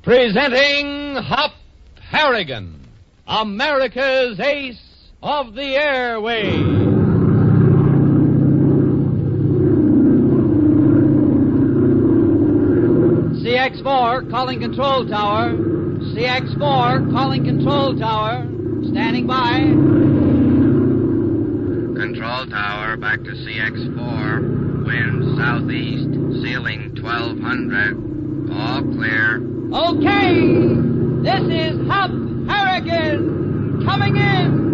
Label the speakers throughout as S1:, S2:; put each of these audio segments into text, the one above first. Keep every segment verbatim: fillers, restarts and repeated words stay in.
S1: Presenting Hop Harrigan, America's ace of the airwaves. C X four calling control tower. C X four calling control tower. Standing by.
S2: Control tower, back to C X four. Wind southeast, ceiling twelve hundred. All clear.
S1: Okay, this is Hop Harrigan coming in.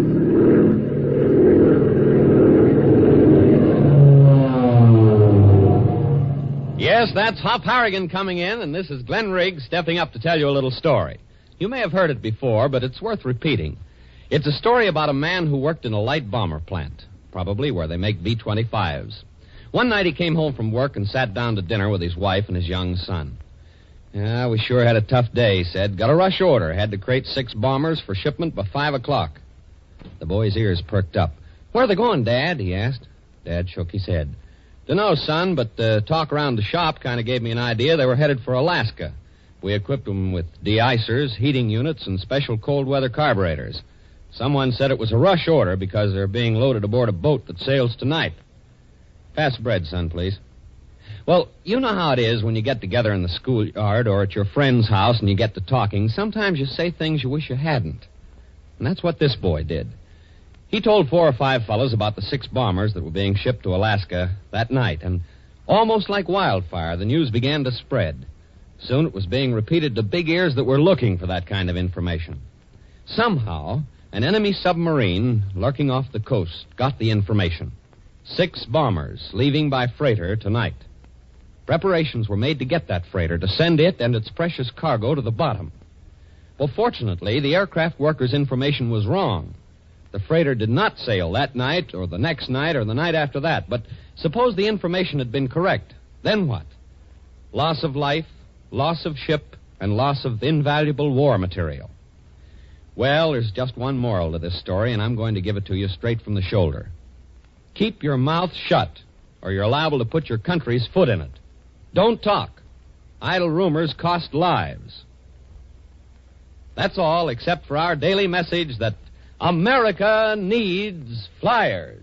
S1: Yes, that's Hop Harrigan coming in, and this is Glenn Riggs stepping up to tell you a little story. You may have heard it before, but it's worth repeating. It's a story about a man who worked in a light bomber plant, probably where they make B twenty-fives. One night he came home from work and sat down to dinner with his wife and his young son. Yeah, we sure had a tough day, he said. Got a rush order. Had to crate six bombers for shipment by five o'clock. The boy's ears perked up. Where are they going, Dad? He asked. Dad shook his head. Dunno, son, but the talk around the shop kind of gave me an idea they were headed for Alaska. We equipped them with de-icers, heating units, and special cold weather carburetors. Someone said it was a rush order because they're being loaded aboard a boat that sails tonight. Pass bread, son, please. Well, you know how it is when you get together in the schoolyard or at your friend's house and you get to talking. Sometimes you say things you wish you hadn't. And that's what this boy did. He told four or five fellows about the six bombers that were being shipped to Alaska that night, and almost like wildfire, the news began to spread. Soon it was being repeated to big ears that were looking for that kind of information. Somehow, an enemy submarine lurking off the coast got the information. Six bombers leaving by freighter tonight. Preparations were made to get that freighter, to send it and its precious cargo to the bottom. Well, fortunately, the aircraft workers' information was wrong. The freighter did not sail that night or the next night or the night after that. But suppose the information had been correct. Then what? Loss of life, loss of ship, and loss of invaluable war material. Well, there's just one moral to this story, and I'm going to give it to you straight from the shoulder. Keep your mouth shut, or you're liable to put your country's foot in it. Don't talk. Idle rumors cost lives. That's all, except for our daily message that America needs flyers.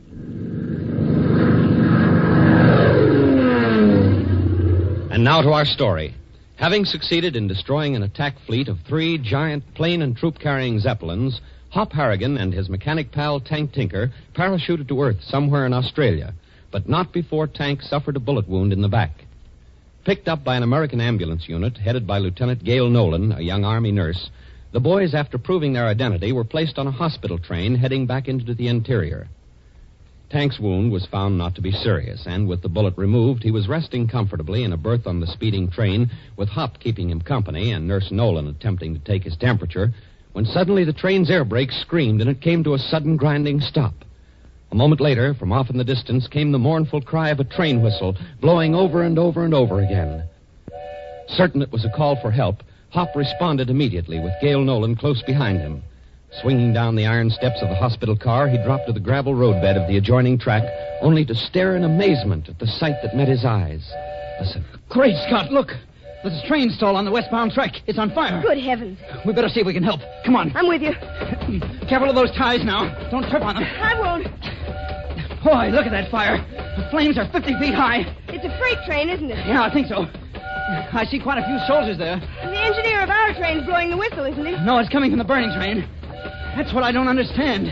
S1: And now to our story. Having succeeded in destroying an attack fleet of three giant plane and troop-carrying Zeppelins, Hop Harrigan and his mechanic pal Tank Tinker parachuted to Earth somewhere in Australia, but not before Tank suffered a bullet wound in the back. Picked up by an American ambulance unit headed by Lieutenant Gail Nolan, a young Army nurse, the boys, after proving their identity, were placed on a hospital train heading back into the interior. Tank's wound was found not to be serious, and with the bullet removed, he was resting comfortably in a berth on the speeding train, with Hop keeping him company and Nurse Nolan attempting to take his temperature, when suddenly the train's air brakes screamed and it came to a sudden grinding stop. A moment later, from off in the distance, came the mournful cry of a train whistle, blowing over and over and over again. Certain it was a call for help, Hop responded immediately with Gail Nolan close behind him. Swinging down the iron steps of the hospital car, he dropped to the gravel roadbed of the adjoining track, only to stare in amazement at the sight that met his eyes. Listen.
S3: Great Scott, look. There's a train stall on the westbound track. It's on fire.
S4: Good heavens.
S3: We better see if we can help. Come on.
S4: I'm with you.
S3: Careful of those ties now. Don't trip on them.
S4: I won't.
S3: Boy, look at that fire. The flames are fifty feet high.
S4: It's a freight train, isn't it?
S3: Yeah, I think so. I see quite a few soldiers there.
S4: The engineer of our train's blowing the whistle, isn't he?
S3: No, it's coming from the burning train. That's what I don't understand.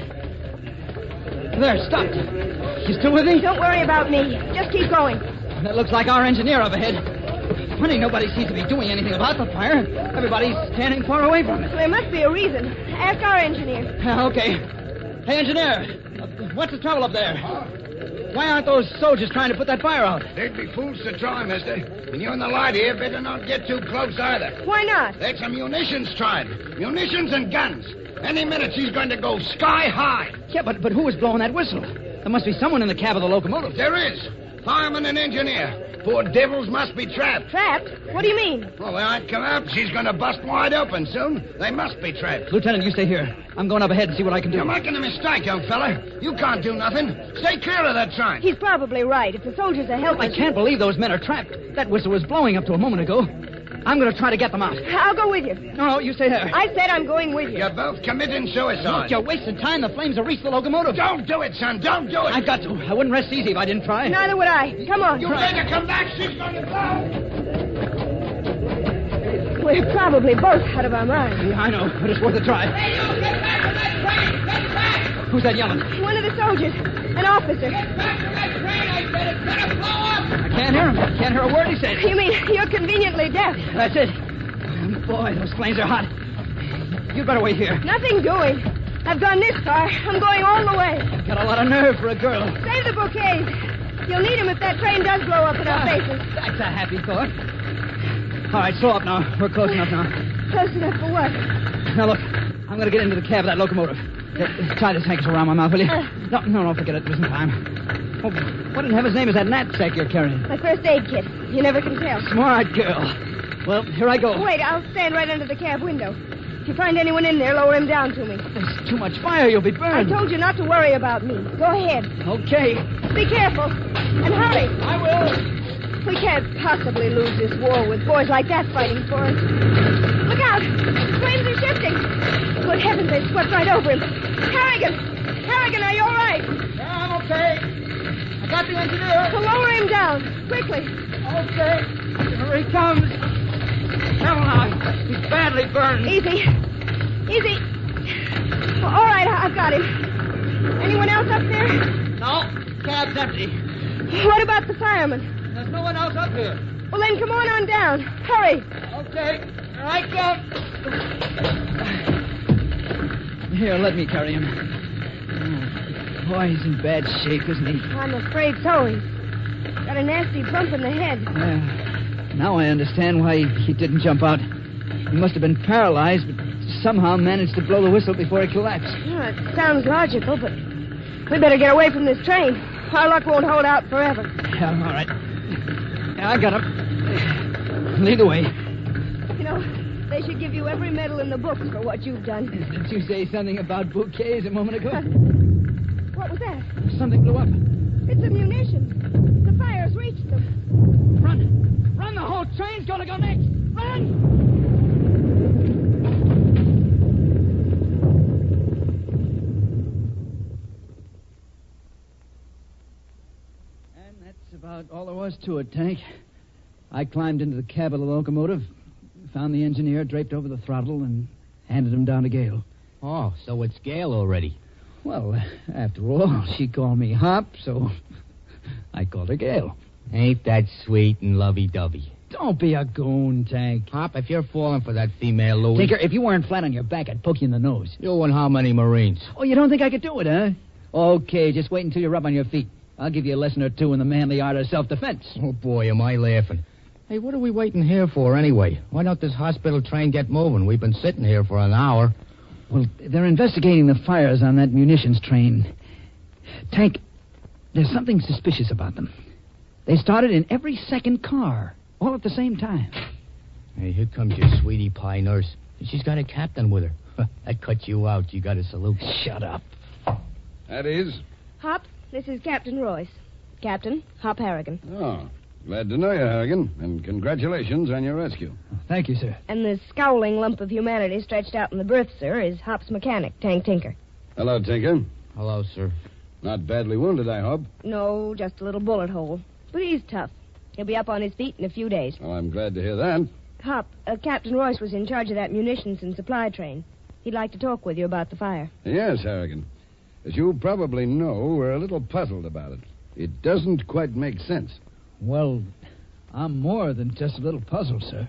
S3: There, stopped. You still with me?
S4: Don't worry about me. Just keep going.
S3: That looks like our engineer up ahead. Funny, nobody seems to be doing anything about the fire. Everybody's standing far away from it.
S4: There must be a reason. Ask our engineer.
S3: Uh, okay. Hey, engineer. Uh, what's the trouble up there? Why aren't those soldiers trying to put that fire out?
S5: They'd be fools to try, mister. And you and the light here better not get too close either.
S4: Why not?
S5: That's a munitions tribe. Munitions and guns. Any minute she's going to go sky high.
S3: Yeah, but, but who is blowing that whistle? There must be someone in the cab of the locomotive.
S5: There is. Fireman and engineer. Poor devils must be trapped.
S4: Trapped? What do you mean?
S5: Well, they aren't come up. She's going to bust wide open soon. They must be trapped.
S3: Lieutenant, you stay here. I'm going up ahead and see what I can do.
S5: You're making a mistake, young fella. You can't do nothing. Stay clear of that train.
S4: He's probably right. If the soldiers are helping...
S3: I can't believe those men are trapped. That whistle was blowing up to a moment ago. I'm going to try to get them out.
S4: I'll go with you.
S3: No, no, you stay there.
S4: I said I'm going with you.
S5: You're both committing suicide.
S3: Look, you're wasting time. The flames have reached the locomotive.
S5: Don't do it, son. Don't do it.
S3: I've got to. I wouldn't rest easy if I didn't try.
S4: Neither would I. Come on.
S5: You better come back. She's going to blow.
S4: We're probably both out of our minds.
S3: Yeah, I know, but it's worth a try.
S5: Hey, you, get back to that train. Get back.
S3: Who's that yelling?
S4: One of the soldiers. An officer.
S5: Get back to that train, I said. It's going to blow up.
S3: I can't hear him. I can't hear a word he said.
S4: You mean you're conveniently deaf?
S3: That's it. Boy, those flames are hot. You'd better wait here.
S4: Nothing doing. I've gone this far. I'm going all the way.
S3: Got a lot of nerve for a girl.
S4: Save the bouquets. You'll need them if that train does blow up in our faces.
S3: That's a happy thought. All right, slow up now. We're close enough now.
S4: Close enough for what?
S3: Now, look, I'm going to get into the cab of that locomotive. Uh, tie this handkerchief around my mouth, will you?
S4: Uh.
S3: No, no, no, forget it. There isn't time. Oh, what in heaven's name is that knapsack you're carrying?
S4: My first aid kit. You never can tell.
S3: Smart girl. Well, here I go.
S4: Wait, I'll stand right under the cab window. If you find anyone in there, lower him down to me.
S3: There's too much fire. You'll be
S4: I
S3: burned.
S4: told you not to worry about me. Go ahead.
S3: Okay.
S4: Be careful. And hurry.
S3: I will.
S4: We can't possibly lose this war with boys like that fighting for us. Look out! The flames are shifting. Good heavens, they swept right over him. Harrigan! Harrigan, are you all right?
S3: Yeah, I'm okay. I got the engineer.
S4: Well, lower him down. Quickly.
S3: Okay. Here he comes. Now, now, he's badly burned.
S4: Easy. Easy. Well, all right, I- I've got him. Anyone else up there?
S3: No, cab's empty.
S4: What about the fireman?
S3: There's no one else up here.
S4: Well, then come on on down. Hurry.
S3: Okay, here I come. Here, let me carry him. Oh, boy, he's in bad shape, isn't he?
S4: I'm afraid so. He's got a nasty bump in the head.
S3: Yeah. Now I understand why he didn't jump out. He must have been paralyzed, but somehow managed to blow the whistle before he collapsed.
S4: Well, it sounds logical, but we better get away from this train. Our luck won't hold out forever.
S3: Yeah, all right. Yeah, I got him. Lead the way.
S4: You know, they should give you every medal in the books for what you've done.
S3: Didn't you say something about bouquets a moment ago?
S4: What was that?
S3: Something blew up.
S4: It's the munitions. The fire's reached them.
S3: Run! Run! The whole train's gonna go next! Run! And that's about all there was to it, Tank. I climbed into the cab of the locomotive, found the engineer draped over the throttle, and handed him down to Gail.
S6: Oh, so it's Gail already.
S3: Well, after all, she called me Hop, so I called her Gail.
S6: Ain't that sweet and lovey-dovey?
S3: Don't be a goon, Tank.
S6: Hop, if you're falling for that female, Louis...
S3: Tinker, if you weren't flat on your back, I'd poke you in the nose.
S6: You and how many Marines?
S3: Oh, you don't think I could do it, huh? Okay, just wait until you're up on your feet. I'll give you a lesson or two in the manly art of self-defense.
S6: Oh, boy, am I laughing. Hey, what are we waiting here for anyway? Why don't this hospital train get moving? We've been sitting here for an hour.
S3: Well, they're investigating the fires on that munitions train. Tank, there's something suspicious about them. They started in every second car, all at the same time.
S6: Hey, here comes your sweetie pie nurse. She's got a captain with her. That cut you out. You got to salute.
S3: Shut up.
S7: That is?
S4: Hop, this is Captain Royce. Captain, Hop Harrigan.
S7: Oh, glad to know you, Harrigan, and congratulations on your rescue.
S3: Thank you, sir.
S4: And the scowling lump of humanity stretched out in the berth, sir, is Hop's mechanic, Tank Tinker.
S7: Hello, Tinker.
S6: Hello, sir.
S7: Not badly wounded, I hope.
S4: No, just a little bullet hole. But he's tough. He'll be up on his feet in a few days.
S7: Well, I'm glad to hear that.
S4: Hop, uh, Captain Royce was in charge of that munitions and supply train. He'd like to talk with you about the fire.
S7: Yes, Harrigan. As you probably know, we're a little puzzled about it. It doesn't quite make sense.
S3: Well, I'm more than just a little puzzled, sir.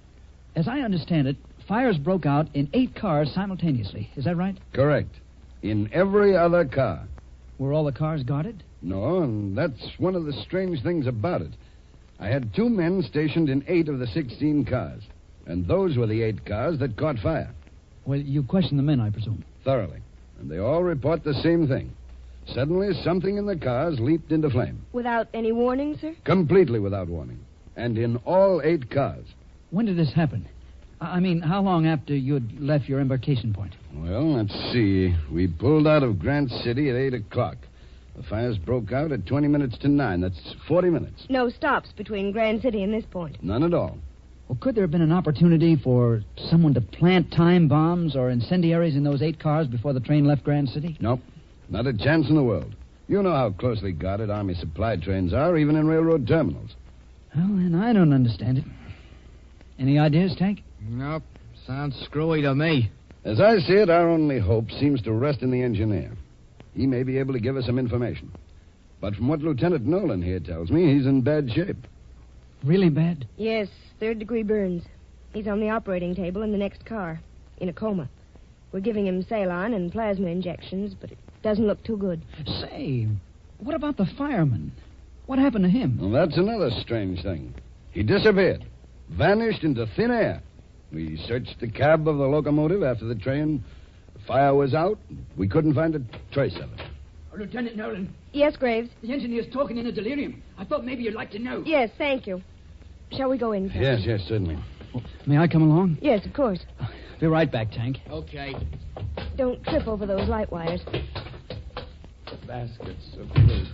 S3: As I understand it, fires broke out in eight cars simultaneously. Is that right?
S7: Correct. In every other car.
S3: Were all the cars guarded?
S7: No, and that's one of the strange things about it. I had two men stationed in eight of the sixteen cars, and those were the eight cars that caught fire.
S3: Well, you questioned the men, I presume.
S7: Thoroughly. And they all report the same thing. Suddenly, something in the cars leaped into flame.
S4: Without any warning, sir?
S7: Completely without warning. And in all eight cars.
S3: When did this happen? I mean, how long after you'd left your embarkation point?
S7: Well, let's see. We pulled out of Grant City at eight o'clock. The fires broke out at twenty minutes to nine. That's forty minutes.
S4: No stops between Grand City and this point.
S7: None at all.
S3: Well, could there have been an opportunity for someone to plant time bombs or incendiaries in those eight cars before the train left Grand City?
S7: Nope. Not a chance in the world. You know how closely guarded Army supply trains are, even in railroad terminals.
S3: Well, then I don't understand it. Any ideas, Tank?
S6: Nope. Sounds screwy to me.
S7: As I see it, our only hope seems to rest in the engineer. He may be able to give us some information. But from what Lieutenant Nolan here tells me, he's in bad shape.
S3: Really bad?
S4: Yes, third-degree burns. He's on the operating table in the next car, in a coma. We're giving him Ceylon and plasma injections, but it doesn't look too good.
S3: Say, what about the fireman? What happened to him?
S7: Well, that's another strange thing. He disappeared. Vanished into thin air. We searched the cab of the locomotive after the train. The fire was out. We couldn't find a trace of it.
S3: Oh, Lieutenant Nolan.
S4: Yes, Graves?
S3: The engineer's talking in a delirium. I thought maybe you'd like to know.
S4: Yes, thank you. Shall we go in, Captain?
S7: Yes, yes, certainly.
S3: Well, may I come along?
S4: Yes, of course.
S3: Be right back, Tank.
S6: Okay.
S4: Don't trip over those light wires.
S8: Baskets of fruit.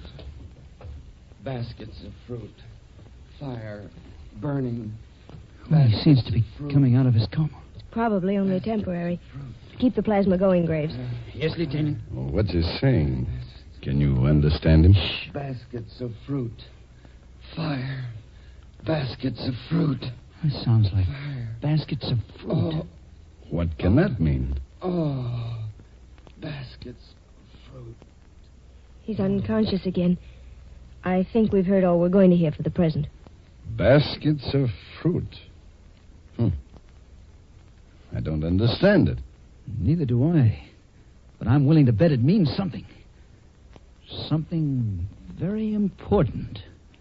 S8: Baskets of fruit. Fire. Burning.
S3: Well, he seems to be coming out of his coma.
S4: Probably only temporary. Keep the plasma going, Graves.
S3: Yes, Lieutenant.
S7: Well, what's he saying? Can you understand him?
S8: Baskets of fruit. Fire. Baskets of fruit.
S3: That sounds like
S8: Fire.
S3: baskets of fruit.
S8: Oh,
S7: What can that mean?
S8: oh. Baskets of fruit.
S4: He's unconscious again. I think we've heard all we're going to hear for the present.
S7: Baskets of fruit. Hmm. I don't understand it.
S3: Neither do I. But I'm willing to bet it means something. Something very important.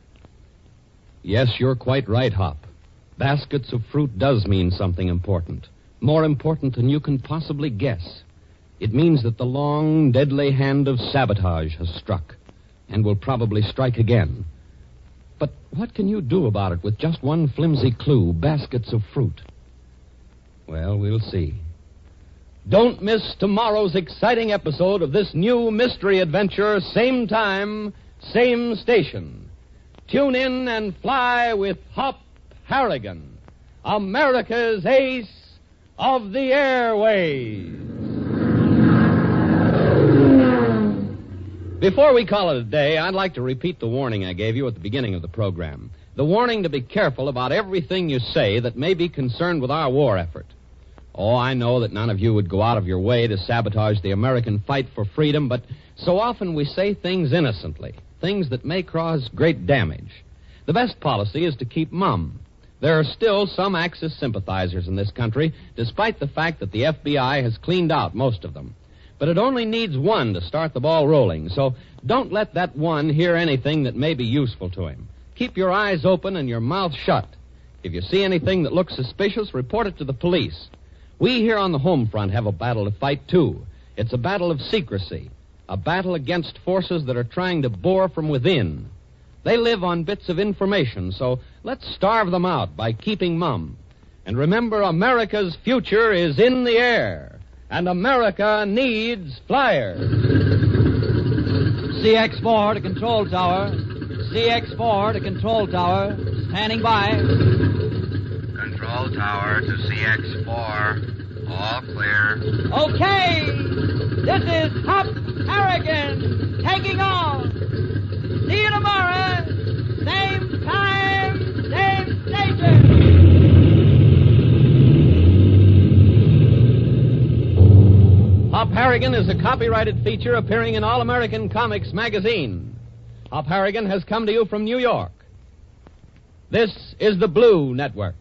S1: Yes, you're quite right, Hop. Baskets of fruit does mean something important. More important than you can possibly guess. It means that the long, deadly hand of sabotage has struck and will probably strike again. But what can you do about it with just one flimsy clue, baskets of fruit? Well, we'll see. Don't miss tomorrow's exciting episode of this new mystery adventure, same time, same station. Tune in and fly with Hop Harrigan, America's ace of the airways. Before we call it a day, I'd like to repeat the warning I gave you at the beginning of the program. The warning to be careful about everything you say that may be concerned with our war effort. Oh, I know that none of you would go out of your way to sabotage the American fight for freedom, but so often we say things innocently, things that may cause great damage. The best policy is to keep mum. There are still some Axis sympathizers in this country, despite the fact that the F B I has cleaned out most of them. But it only needs one to start the ball rolling, so don't let that one hear anything that may be useful to him. Keep your eyes open and your mouth shut. If you see anything that looks suspicious, report it to the police. We here on the home front have a battle to fight, too. It's a battle of secrecy, a battle against forces that are trying to bore from within. They live on bits of information, so let's starve them out by keeping mum. And remember, America's future is in the air. And America needs flyers.
S3: C X four to control tower. C X four to control tower. Standing by.
S2: Control tower to C X four. All clear.
S3: Okay. This is Hop Harrigan taking off. See you tomorrow. Same time, same station.
S1: Hop Harrigan is a copyrighted feature appearing in All American Comics magazine. Hop Harrigan has come to you from New York. This is the Blue Network.